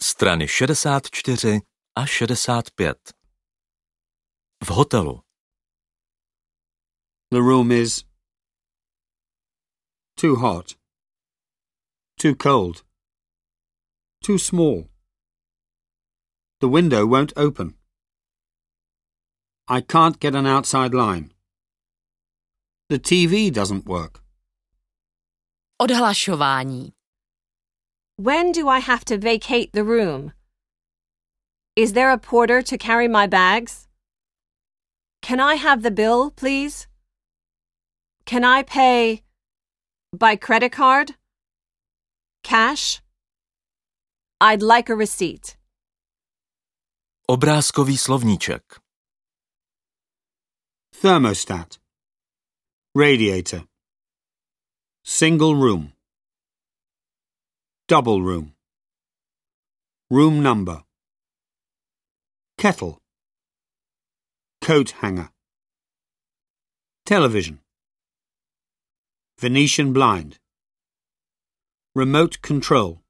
Strany 64 a 65. V hotelu. The room is too hot, too cold, too small. The window won't open. I can't get an outside line. The TV doesn't work. Odhlašování. When do I have to vacate the room? Is there a porter to carry my bags? Can I have the bill, please? Can I pay by credit card? Cash? I'd like a receipt. Obrázkový slovníček. Thermostat. Radiator. Single room. Double room. Room number. Kettle. Coat hanger. Television. Venetian blind. Remote control.